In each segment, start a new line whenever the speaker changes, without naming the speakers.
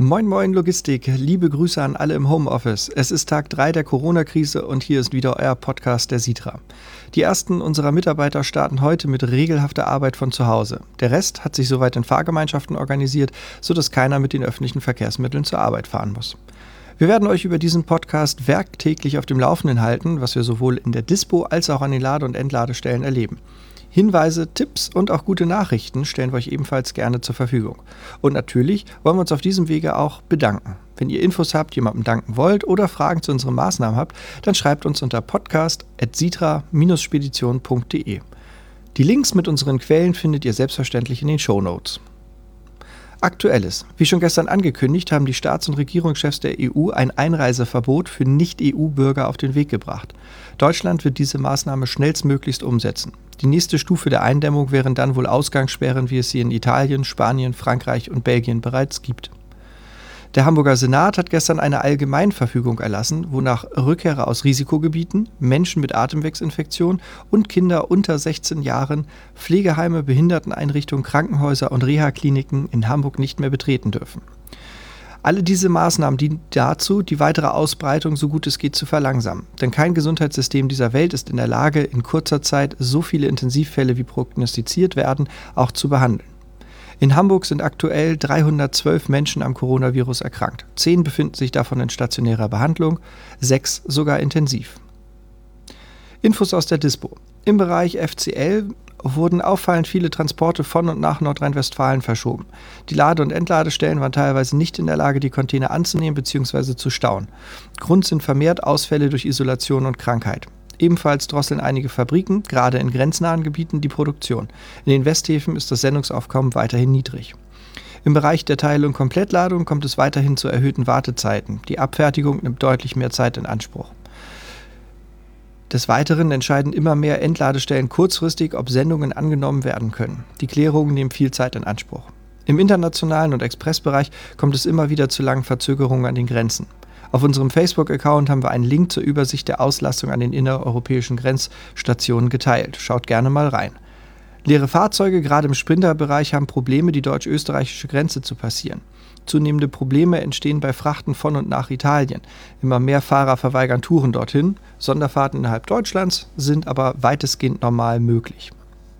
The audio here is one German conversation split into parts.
Moin Moin Logistik, liebe Grüße an alle im Homeoffice. Es ist Tag 3 der Corona-Krise und hier ist wieder euer Podcast der Sitra. Die ersten unserer Mitarbeiter starten heute mit regelhafter Arbeit von zu Hause. Der Rest hat sich soweit in Fahrgemeinschaften organisiert, sodass keiner mit den öffentlichen Verkehrsmitteln zur Arbeit fahren muss. Wir werden euch über diesen Podcast werktäglich auf dem Laufenden halten, was wir sowohl in der Dispo als auch an den Lade- und Entladestellen erleben. Hinweise, Tipps und auch gute Nachrichten stellen wir euch ebenfalls gerne zur Verfügung. Und natürlich wollen wir uns auf diesem Wege auch bedanken. Wenn ihr Infos habt, jemandem danken wollt oder Fragen zu unseren Maßnahmen habt, dann schreibt uns unter podcast@sitra-spedition.de. Die Links mit unseren Quellen findet ihr selbstverständlich in den Shownotes. Aktuelles. Wie schon gestern angekündigt, haben die Staats- und Regierungschefs der EU ein Einreiseverbot für Nicht-EU-Bürger auf den Weg gebracht. Deutschland wird diese Maßnahme schnellstmöglichst umsetzen. Die nächste Stufe der Eindämmung wären dann wohl Ausgangssperren, wie es sie in Italien, Spanien, Frankreich und Belgien bereits gibt. Der Hamburger Senat hat gestern eine Allgemeinverfügung erlassen, wonach Rückkehrer aus Risikogebieten, Menschen mit Atemwegsinfektion und Kinder unter 16 Jahren Pflegeheime, Behinderteneinrichtungen, Krankenhäuser und Reha-Kliniken in Hamburg nicht mehr betreten dürfen. Alle diese Maßnahmen dienen dazu, die weitere Ausbreitung so gut es geht zu verlangsamen. Denn kein Gesundheitssystem dieser Welt ist in der Lage, in kurzer Zeit so viele Intensivfälle wie prognostiziert werden, auch zu behandeln. In Hamburg sind aktuell 312 Menschen am Coronavirus erkrankt. 10 befinden sich davon in stationärer Behandlung, 6 sogar intensiv. Infos aus der Dispo. Im Bereich FCL wurden auffallend viele Transporte von und nach Nordrhein-Westfalen verschoben. Die Lade- und Entladestellen waren teilweise nicht in der Lage, die Container anzunehmen bzw. zu stauen. Grund sind vermehrt Ausfälle durch Isolation und Krankheit. Ebenfalls drosseln einige Fabriken, gerade in grenznahen Gebieten, die Produktion. In den Westhäfen ist das Sendungsaufkommen weiterhin niedrig. Im Bereich der Teil- und Komplettladung kommt es weiterhin zu erhöhten Wartezeiten. Die Abfertigung nimmt deutlich mehr Zeit in Anspruch. Des Weiteren entscheiden immer mehr Entladestellen kurzfristig, ob Sendungen angenommen werden können. Die Klärungen nehmen viel Zeit in Anspruch. Im internationalen und Expressbereich kommt es immer wieder zu langen Verzögerungen an den Grenzen. Auf unserem Facebook-Account haben wir einen Link zur Übersicht der Auslastung an den innereuropäischen Grenzstationen geteilt. Schaut gerne mal rein. Leere Fahrzeuge, gerade im Sprinterbereich, haben Probleme, die deutsch-österreichische Grenze zu passieren. Zunehmende Probleme entstehen bei Frachten von und nach Italien. Immer mehr Fahrer verweigern Touren dorthin. Sonderfahrten innerhalb Deutschlands sind aber weitestgehend normal möglich.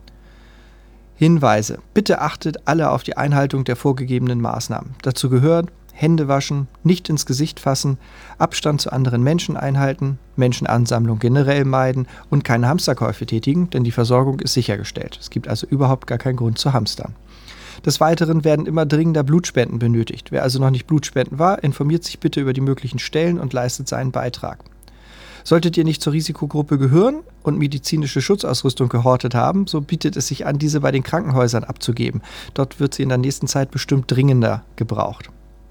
Hinweise. Bitte achtet alle auf die Einhaltung der vorgegebenen Maßnahmen. Dazu gehört Hände waschen, nicht ins Gesicht fassen, Abstand zu anderen Menschen einhalten, Menschenansammlung generell meiden und keine Hamsterkäufe tätigen, denn die Versorgung ist sichergestellt. Es gibt also überhaupt gar keinen Grund zu hamstern. Des Weiteren werden immer dringender Blutspenden benötigt. Wer also noch nicht Blutspenden war, informiert sich bitte über die möglichen Stellen und leistet seinen Beitrag. Solltet ihr nicht zur Risikogruppe gehören und medizinische Schutzausrüstung gehortet haben, so bietet es sich an, diese bei den Krankenhäusern abzugeben. Dort wird sie in der nächsten Zeit bestimmt dringender gebraucht.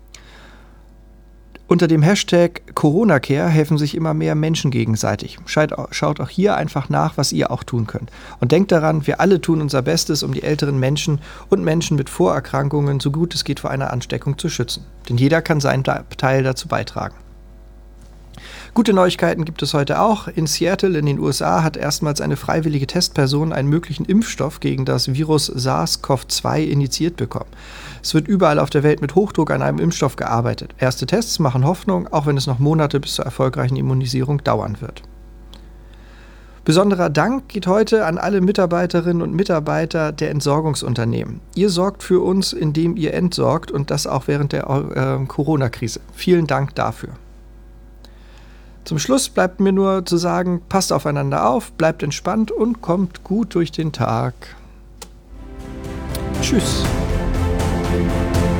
Unter dem Hashtag CoronaCare helfen sich immer mehr Menschen gegenseitig. Schaut auch hier einfach nach, was ihr auch tun könnt. Und denkt daran, wir alle tun unser Bestes, um die älteren Menschen und Menschen mit Vorerkrankungen so gut es geht vor einer Ansteckung zu schützen. Denn jeder kann seinen Teil dazu beitragen. Gute Neuigkeiten gibt es heute auch. In Seattle in den USA hat erstmals eine freiwillige Testperson einen möglichen Impfstoff gegen das Virus SARS-CoV-2 injiziert bekommen. Es wird überall auf der Welt mit Hochdruck an einem Impfstoff gearbeitet. Erste Tests machen Hoffnung, auch wenn es noch Monate bis zur erfolgreichen Immunisierung dauern wird. Besonderer Dank geht heute an alle Mitarbeiterinnen und Mitarbeiter der Entsorgungsunternehmen. Ihr sorgt für uns, indem ihr entsorgt und das auch während der Corona-Krise. Vielen Dank dafür. Zum Schluss bleibt mir nur zu sagen, passt aufeinander auf, bleibt entspannt und kommt gut durch den Tag. Tschüss.